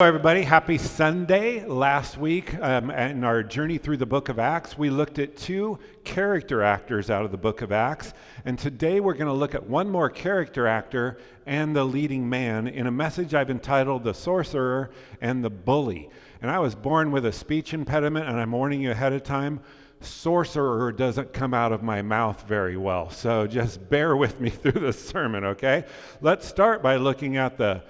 Hello, everybody. Happy Sunday. Last week, in our journey through the book of Acts, we looked at two character actors out of the book of Acts. And today we're going to look at one more character actor and the leading man in a message I've entitled The Sorcerer and the Bully. And I was born with a speech impediment, and I'm warning you ahead of time, sorcerer doesn't come out of my mouth very well. So just bear with me through the sermon, okay? Let's start by looking at the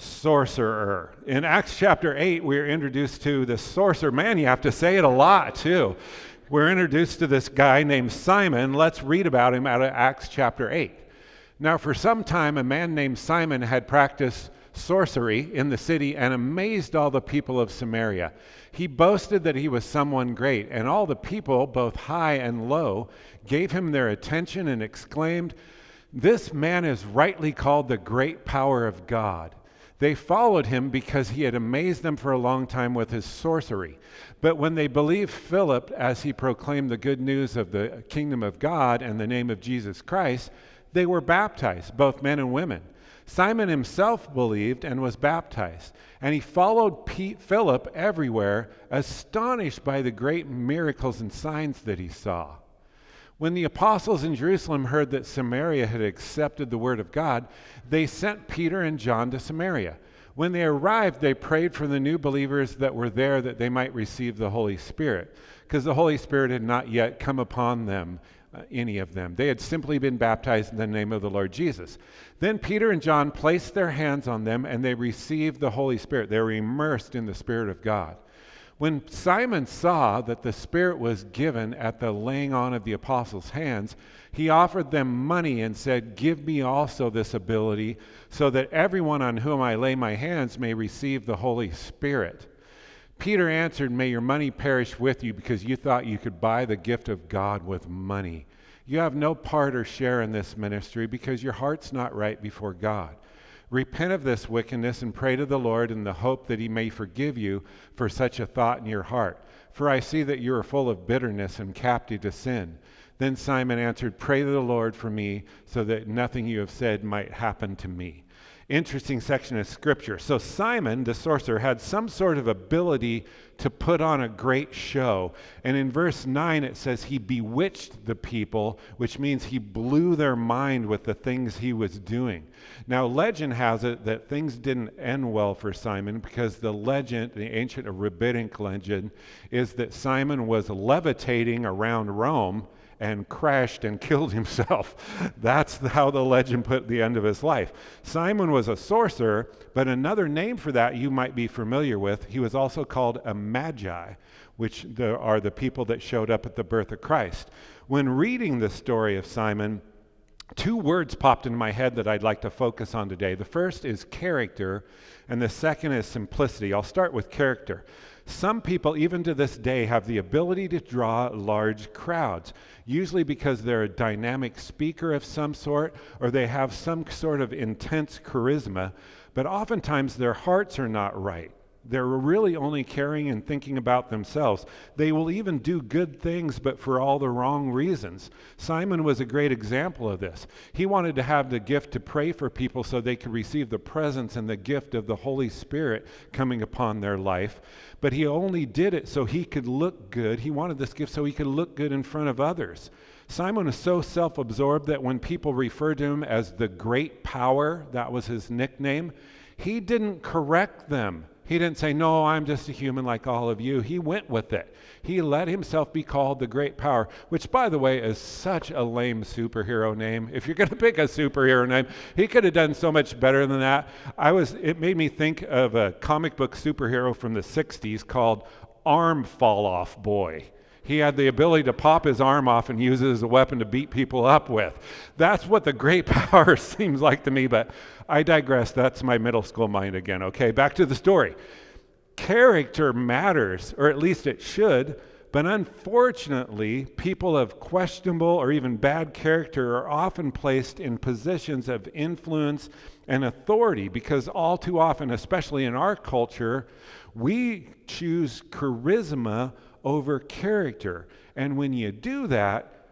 sorcerer. In Acts chapter 8, we're introduced to the sorcerer. Man, you have to say it a lot, too. We're introduced to this guy named Simon. Let's read about him out of Acts chapter 8. Now, for some time, a man named Simon had practiced sorcery in the city and amazed all the people of Samaria. He boasted that he was someone great, and all the people, both high and low, gave him their attention and exclaimed, "This man is rightly called the great power of God." They followed him because he had amazed them for a long time with his sorcery. But when they believed Philip as he proclaimed the good news of the kingdom of God and the name of Jesus Christ, they were baptized, both men and women. Simon himself believed and was baptized, and he followed Philip everywhere, astonished by the great miracles and signs that he saw. When the apostles in Jerusalem heard that Samaria had accepted the word of God, they sent Peter and John to Samaria. When they arrived, they prayed for the new believers that were there that they might receive the Holy Spirit, because the Holy Spirit had not yet come upon them, any of them. They had simply been baptized in the name of the Lord Jesus. Then Peter and John placed their hands on them, and they received the Holy Spirit. They were immersed in the Spirit of God. When Simon saw that the Spirit was given at the laying on of the apostles' hands, he offered them money and said, "Give me also this ability, so that everyone on whom I lay my hands may receive the Holy Spirit." Peter answered, "May your money perish with you, because you thought you could buy the gift of God with money. You have no part or share in this ministry, because your heart's not right before God. Repent of this wickedness and pray to the Lord in the hope that he may forgive you for such a thought in your heart. For I see that you are full of bitterness and captive to sin." Then Simon answered, "Pray to the Lord for me, so that nothing you have said might happen to me." Interesting section of scripture. So Simon, the sorcerer, had some sort of ability to put on a great show. And in verse 9 it says he bewitched the people, which means he blew their mind with the things he was doing. Now legend has it that things didn't end well for Simon, because the legend, the ancient rabbinic legend, is that Simon was levitating around Rome and crashed and killed himself. That's how the legend put the end of his life. Simon was a sorcerer, but another name for that you might be familiar with. He was also called a magi, which are the people that showed up at the birth of Christ. When reading the story of Simon, two words popped into my head that I'd like to focus on today. The first is character, and the second is simplicity. I'll start with character. Some people, even to this day, have the ability to draw large crowds, usually because they're a dynamic speaker of some sort, or they have some sort of intense charisma, but oftentimes their hearts are not right. They're really only caring and thinking about themselves. They will even do good things, but for all the wrong reasons. Simon was a great example of this. He wanted to have the gift to pray for people so they could receive the presence and the gift of the Holy Spirit coming upon their life. But he only did it so he could look good. He wanted this gift so he could look good in front of others. Simon was so self-absorbed that when people referred to him as the great power, that was his nickname, he didn't correct them. He didn't say, "No, I'm just a human like all of you." He went with it. He let himself be called the great power, which, by the way, is such a lame superhero name. If you're going to pick a superhero name, he could have done so much better than that. It made me think of a comic book superhero from the 60s called Arm Fall Off Boy. He had the ability to pop his arm off and use it as a weapon to beat people up with. That's what the great power seems like to me, but I digress. That's my middle school mind again. Okay, back to the story. Character matters, or at least it should, but unfortunately, people of questionable or even bad character are often placed in positions of influence and authority, because all too often, especially in our culture, we choose charisma over character. And when you do that,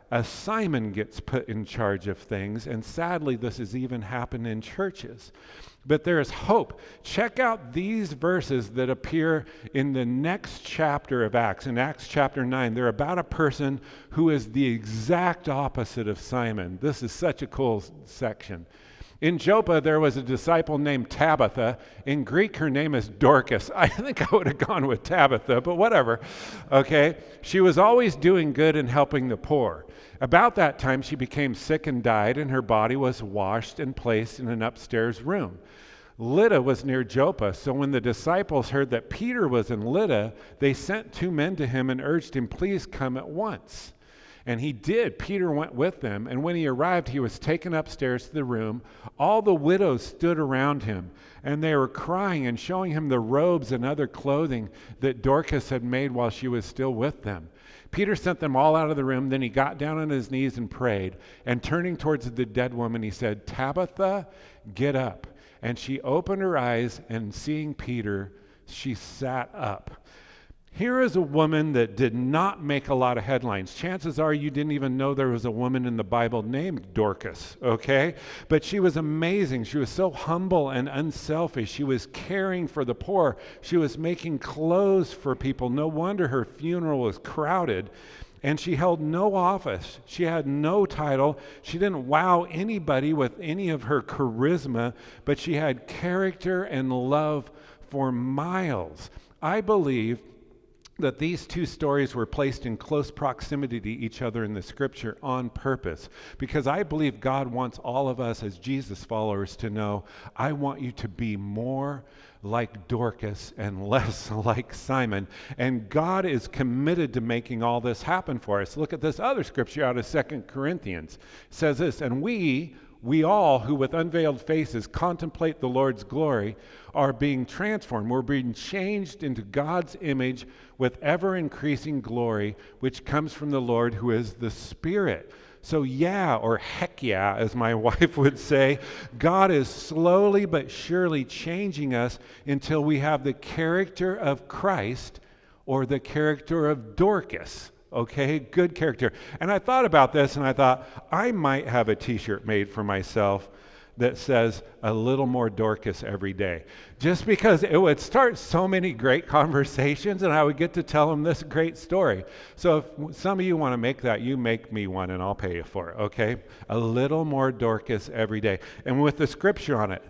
Simon gets put in charge of things, and sadly, this has even happened in churches. But there is hope. Check out these verses that appear in the next chapter of Acts. In Acts chapter 9, they're about a person who is the exact opposite of Simon. This is such a cool section. In Joppa, there was a disciple named Tabitha. In Greek, her name is Dorcas. I think I would have gone with Tabitha, but whatever. Okay? She was always doing good and helping the poor. About that time, she became sick and died, and her body was washed and placed in an upstairs room. Lydda was near Joppa, so when the disciples heard that Peter was in Lydda, they sent 2 men to him and urged him, "Please come at once." And he did. Peter went with them, and when he arrived, he was taken upstairs to the room. All the widows stood around him, and they were crying and showing him the robes and other clothing that Dorcas had made while she was still with them. Peter sent them all out of the room. Then he got down on his knees and prayed. And turning towards the dead woman, he said, "Tabitha, get up." And she opened her eyes, and seeing Peter, she sat up. Here is a woman that did not make a lot of headlines. Chances are you didn't even know there was a woman in the Bible named Dorcas, okay? But she was amazing. She was so humble and unselfish. She was caring for the poor. She was making clothes for people. No wonder her funeral was crowded. And she held no office. She had no title. She didn't wow anybody with any of her charisma, but she had character and love for miles. I believe that these 2 stories were placed in close proximity to each other in the scripture on purpose, because I believe God wants all of us as Jesus followers to know, I want you to be more like Dorcas and less like Simon. And God is committed to making all this happen for us. Look at this other scripture out of 2 Corinthians. It says this, "And we all who with unveiled faces contemplate the Lord's glory are being transformed." We're being changed into God's image with ever increasing glory, which comes from the Lord who is the Spirit. So or heck yeah, as my wife would say, God is slowly but surely changing us until we have the character of Christ or the character of Dorcas. Okay, good character. And I thought about this, and I thought I might have a t-shirt made for myself that says "a little more Dorcas every day," just because it would start so many great conversations, and I would get to tell them this great story. So if some of you want to make that, you make me one, and I'll pay you for it, okay? A little more Dorcas every day. And with the scripture on it,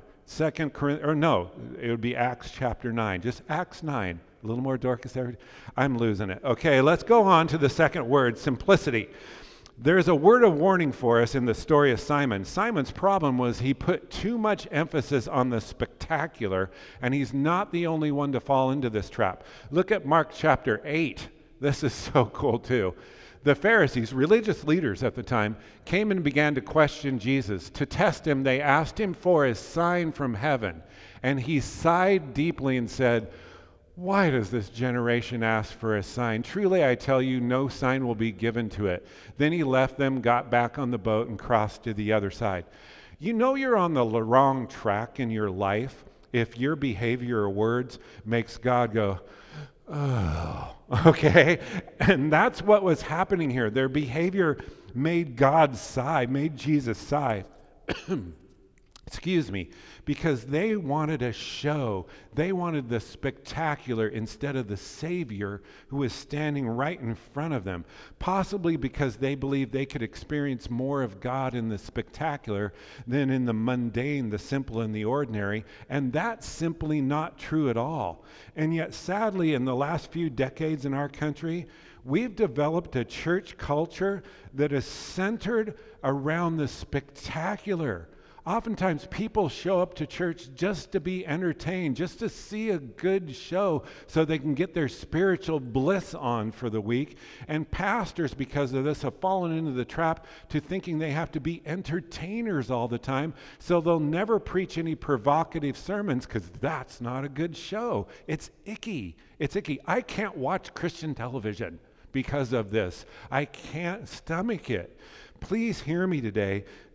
it would be Acts chapter 9, just Acts 9. A little more Dorcas every day. I'm losing it. Okay, let's go on to the second word, simplicity. There's a word of warning for us in the story of Simon. Simon's problem was he put too much emphasis on the spectacular, and he's not the only one to fall into this trap. Look at Mark chapter 8. This is so cool too. The Pharisees, religious leaders at the time, came and began to question Jesus. To test him, they asked him for a sign from heaven. And he sighed deeply and said, "Why does this generation ask for a sign? Truly, I tell you, no sign will be given to it." Then he left them, got back on the boat, and crossed to the other side. You know you're on the wrong track in your life if your behavior or words makes God go, "Oh," okay? And that's what was happening here. Their behavior made God sigh, made Jesus sigh. Excuse me, because they wanted a show. They wanted the spectacular instead of the Savior who was standing right in front of them, possibly because they believed they could experience more of God in the spectacular than in the mundane, the simple, and the ordinary, and that's simply not true at all. And yet, sadly, in the last few decades in our country, we've developed a church culture that is centered around the spectacular. Oftentimes people show up to church just to be entertained, just to see a good show so they can get their spiritual bliss on for the week. And pastors, because of this, have fallen into the trap to thinking they have to be entertainers all the time, so they'll never preach any provocative sermons because that's not a good show. It's icky. It's icky. I can't watch Christian television because of this. I can't stomach it. Please hear me today.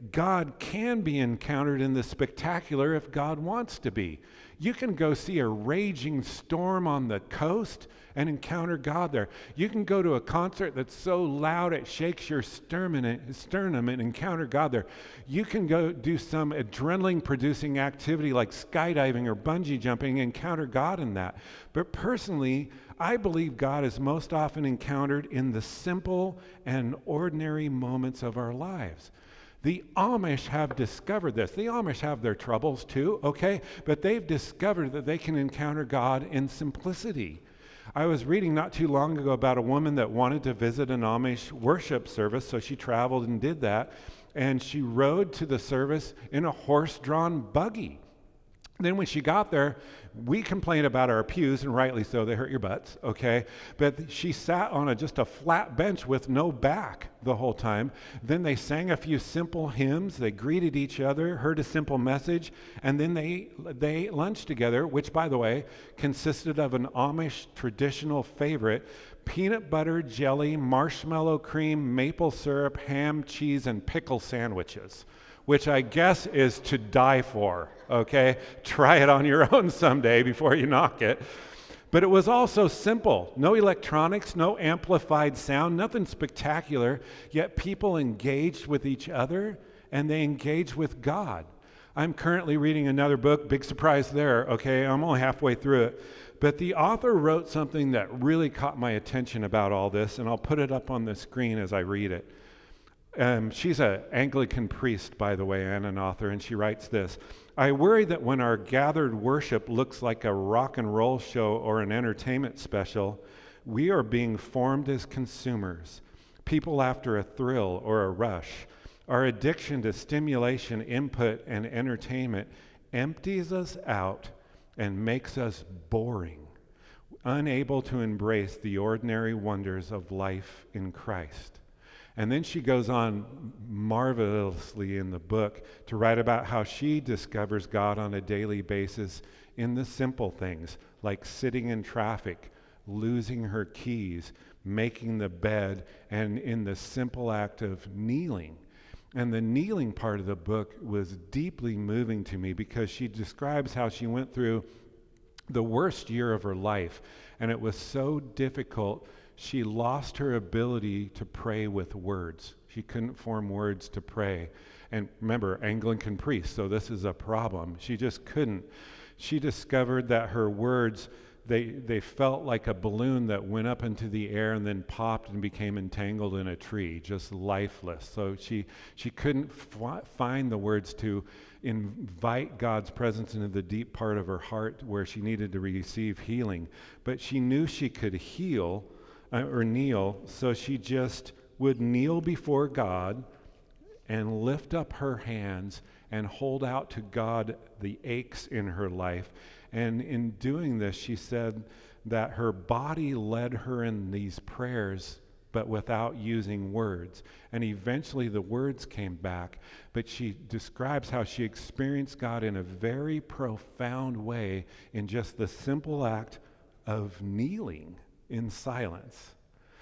God can be encountered in the spectacular if God wants to be. You can go see a raging storm on the coast and encounter God there. You can go to a concert that's so loud it shakes your sternum and encounter God there. You can go do some adrenaline-producing activity like skydiving or bungee jumping and encounter God in that. But personally, I believe God is most often encountered in the simple and ordinary moments of our lives. The Amish have discovered this. The Amish have their troubles too, okay? But they've discovered that they can encounter God in simplicity. I was reading not too long ago about a woman that wanted to visit an Amish worship service, so she traveled and did that. And she rode to the service in a horse-drawn buggy. Then when she got there, we complained about our pews, and rightly so, they hurt your butts, okay? But she sat on just a flat bench with no back the whole time. Then they sang a few simple hymns, they greeted each other, heard a simple message, and then they ate lunch together, which, by the way, consisted of an Amish traditional favorite: peanut butter, jelly, marshmallow cream, maple syrup, ham, cheese, and pickle sandwiches, which I guess is to die for, okay? Try it on your own someday before you knock it. But it was also simple. No electronics, no amplified sound, nothing spectacular, yet people engaged with each other and they engaged with God. I'm currently reading another book, big surprise there, okay? I'm only halfway through it. But the author wrote something that really caught my attention about all this, and I'll put it up on the screen as I read it. She's an Anglican priest, by the way, and an author, and she writes this: I worry that when our gathered worship looks like a rock and roll show or an entertainment special, we are being formed as consumers, people after a thrill or a rush. Our addiction to stimulation, input, and entertainment empties us out and makes us boring, unable to embrace the ordinary wonders of life in Christ. And then she goes on marvelously in the book to write about how she discovers God on a daily basis in the simple things, like sitting in traffic, losing her keys, making the bed, and in the simple act of kneeling. And the kneeling part of the book was deeply moving to me because she describes how she went through the worst year of her life, and it was so difficult. She lost her ability to pray with words. She couldn't form words to pray. And remember, Anglican priest, so this is a problem. She just couldn't. She discovered that her words, they felt like a balloon that went up into the air and then popped and became entangled in a tree, just lifeless. So she couldn't find the words to invite God's presence into the deep part of her heart where she needed to receive healing. But she knew she could heal or kneel, so she just would kneel before God and lift up her hands and hold out to God the aches in her life. And in doing this, she said that her body led her in these prayers, but without using words. And eventually the words came back, but she describes how she experienced God in a very profound way in just the simple act of kneeling in silence.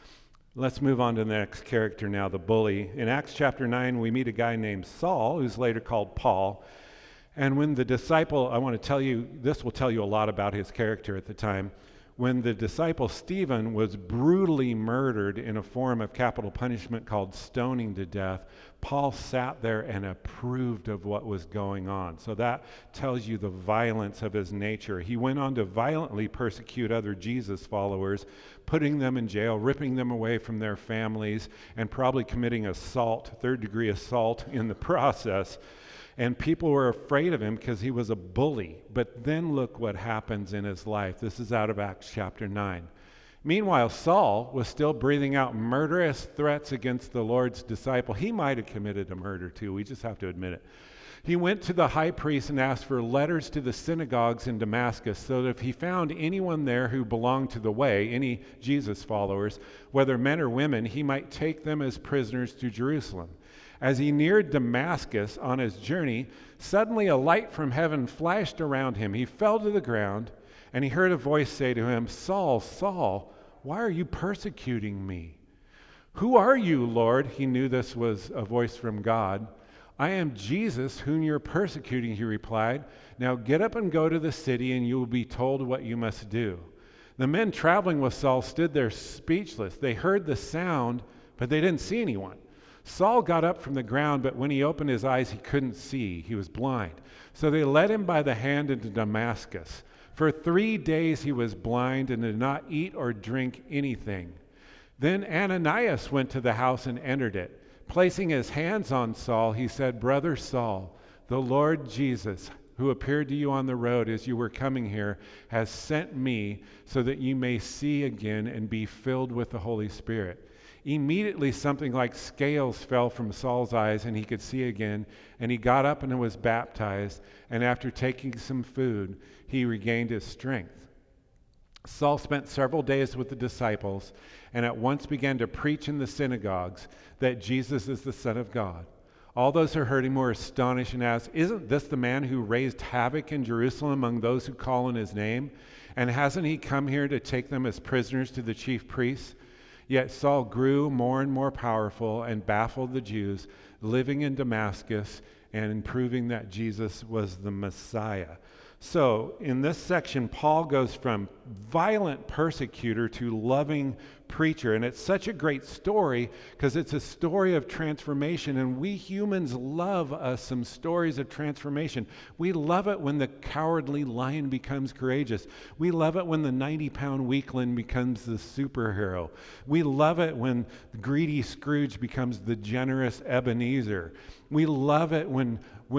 Let's move on to the next character now, the bully. In Acts chapter 9, we meet a guy named Saul, who's later called Paul. And when the disciple, I want to tell you, this will tell you a lot about his character at the time. When the disciple Stephen was brutally murdered in a form of capital punishment called stoning to death, Paul sat there and approved of what was going on. So that tells you the violence of his nature. He went on to violently persecute other Jesus followers, putting them in jail, ripping them away from their families, and probably committing assault, third-degree assault in the process. And people were afraid of him because he was a bully. But then look what happens in his life. This is out of Acts chapter 9. Meanwhile, Saul was still breathing out murderous threats against the Lord's disciple. He might have committed a murder too. We just have to admit it. He went to the high priest and asked for letters to the synagogues in Damascus so that if he found anyone there who belonged to the way, any Jesus followers, whether men or women, he might take them as prisoners to Jerusalem. As he neared Damascus on his journey, suddenly a light from heaven flashed around him. He fell to the ground, and he heard a voice say to him, "Saul, Saul, why are you persecuting me?" "Who are you, Lord?" He knew this was a voice from God. "I am Jesus whom you're persecuting," he replied. "Now get up and go to the city, and you will be told what you must do." The men traveling with Saul stood there speechless. They heard the sound, but they didn't see anyone. Saul got up from the ground, but when he opened his eyes, he couldn't see. He was blind. So they led him by the hand into Damascus. For 3 days he was blind and did not eat or drink anything. Then Ananias went to the house and entered it. Placing his hands on Saul, he said, "Brother Saul, the Lord Jesus, who appeared to you on the road as you were coming here, has sent me so that you may see again and be filled with the Holy Spirit." Immediately something like scales fell from Saul's eyes, and he could see again, and he got up and was baptized, and after taking some food, he regained his strength. Saul spent several days with the disciples, and at once began to preach in the synagogues that Jesus is the Son of God. All those who heard him were astonished and asked, "Isn't this the man who raised havoc in Jerusalem among those who call on his name? And hasn't he come here to take them as prisoners to the chief priests?" Yet Saul grew more and more powerful and baffled the Jews living in Damascus and proving that Jesus was the Messiah. So in this section, Paul goes from violent persecutor to loving preacher. And it's such a great story because it's a story of transformation. And we humans love some stories of transformation. We love it when the cowardly lion becomes courageous. We love it when the 90-pound weakling becomes the superhero. We love it when greedy Scrooge becomes the generous Ebenezer. We love it when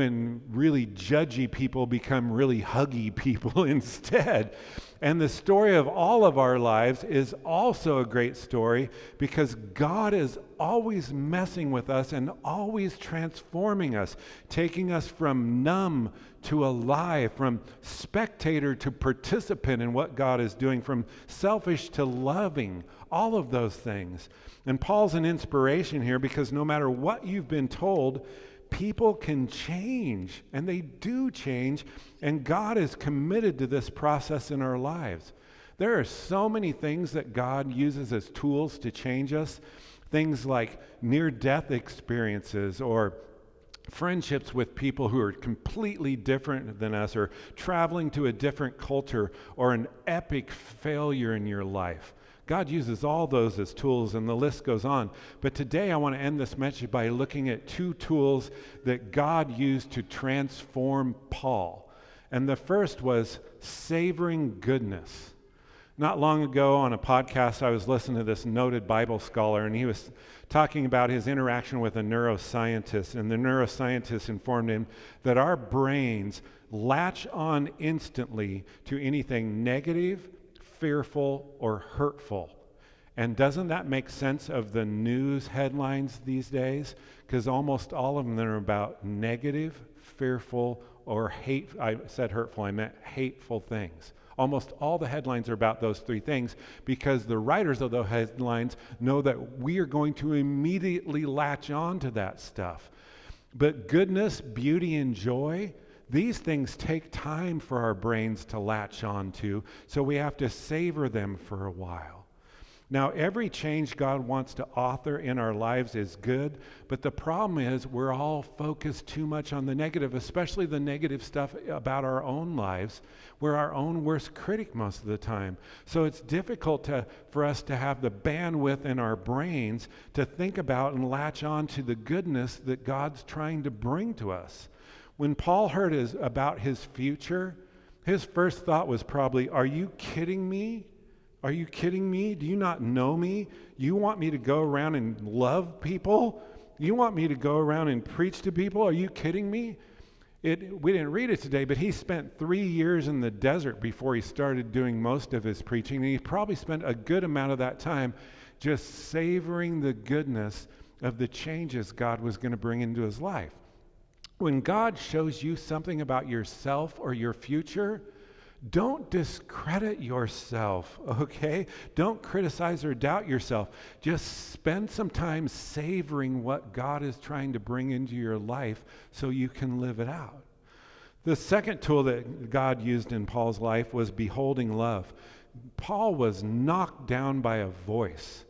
really judgy people become really huggy people instead. And the story of all of our lives is also a great story because God is always messing with us and always transforming us, taking us from numb to alive, from spectator to participant in what God is doing, from selfish to loving, all of those things. And Paul's an inspiration here because no matter what you've been told, people can change, and they do change, and God is committed to this process in our lives. There are so many things that God uses as tools to change us, things like near-death experiences or friendships with people who are completely different than us, or traveling to a different culture, or an epic failure in your life. God uses all those as tools, and the list goes on. But today I want to end this message by looking at 2 tools that God used to transform Paul. And the first was savoring goodness. Not long ago on a podcast, I was listening to this noted Bible scholar, and he was talking about his interaction with a neuroscientist. And the neuroscientist informed him that our brains latch on instantly to anything negative, fearful, or hurtful. And doesn't that make sense of the news headlines these days? Because almost all of them are about negative, fearful, or hate. I said hurtful, I meant hateful things. Almost all the headlines are about those 3 things because the writers of those headlines know that we are going to immediately latch on to that stuff. But goodness, beauty, and joy, these things take time for our brains to latch on to, so we have to savor them for a while. Now, every change God wants to author in our lives is good, but the problem is we're all focused too much on the negative, especially the negative stuff about our own lives. We're our own worst critic most of the time. So it's difficult for us to have the bandwidth in our brains to think about and latch on to the goodness that God's trying to bring to us. When Paul heard about his future, his first thought was probably, "Are you kidding me? Are you kidding me? Do you not know me? You want me to go around and love people? You want me to go around and preach to people? Are you kidding me?" We didn't read it today, but he spent 3 years in the desert before he started doing most of his preaching. And he probably spent a good amount of that time just savoring the goodness of the changes God was going to bring into his life. When God shows you something about yourself or your future, don't discredit yourself, okay? Don't criticize or doubt yourself. Just spend some time savoring what God is trying to bring into your life so you can live it out. The second tool that God used in Paul's life was beholding love. Paul was knocked down by a voice.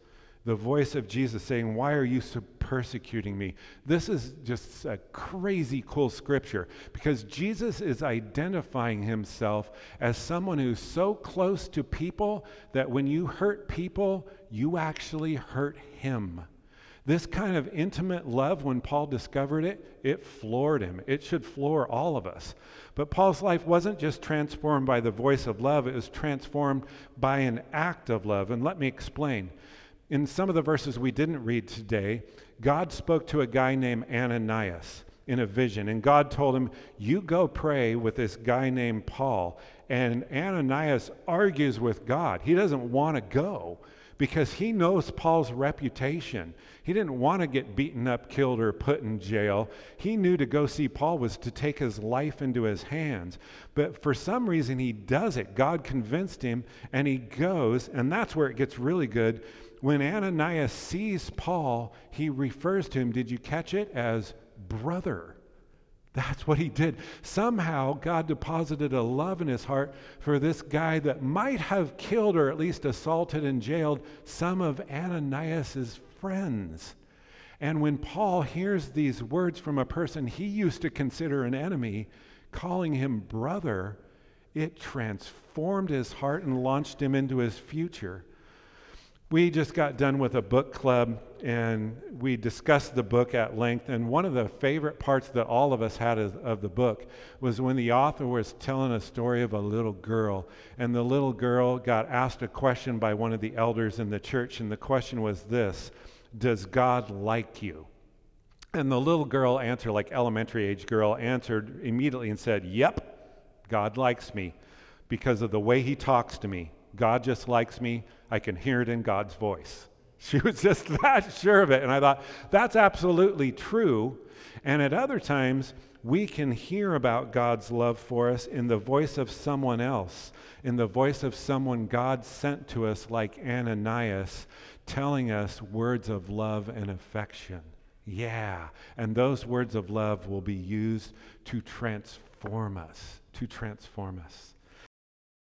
The voice of Jesus saying, why are you so persecuting me? This is just a crazy cool scripture because Jesus is identifying himself as someone who's so close to people that when you hurt people, you actually hurt him. This kind of intimate love, when Paul discovered it, it floored him. It should floor all of us. But Paul's life wasn't just transformed by the voice of love, it was transformed by an act of love. And let me explain. In some of the verses we didn't read today, God spoke to a guy named Ananias in a vision. And God told him, you go pray with this guy named Paul. And Ananias argues with God. He doesn't want to go because he knows Paul's reputation. He didn't want to get beaten up, killed, or put in jail. He knew to go see Paul was to take his life into his hands. But for some reason, he does it. God convinced him, and he goes, and that's where it gets really good. When Ananias sees Paul, he refers to him, did you catch it, as brother? That's what he did. Somehow, God deposited a love in his heart for this guy that might have killed or at least assaulted and jailed some of Ananias's friends. And when Paul hears these words from a person he used to consider an enemy, calling him brother, it transformed his heart and launched him into his future. We just got done with a book club, and we discussed the book at length, and one of the favorite parts that all of us had of the book was when the author was telling a story of a little girl, and the little girl got asked a question by one of the elders in the church, and the question was this: does God like you? And the little girl answered, like elementary age girl, answered immediately and said, yep, God likes me because of the way he talks to me. God just likes me. I can hear it in God's voice. She was just that sure of it. And I thought, that's absolutely true. And at other times, we can hear about God's love for us in the voice of someone else, in the voice of someone God sent to us like Ananias, telling us words of love and affection. Yeah, and those words of love will be used to transform us,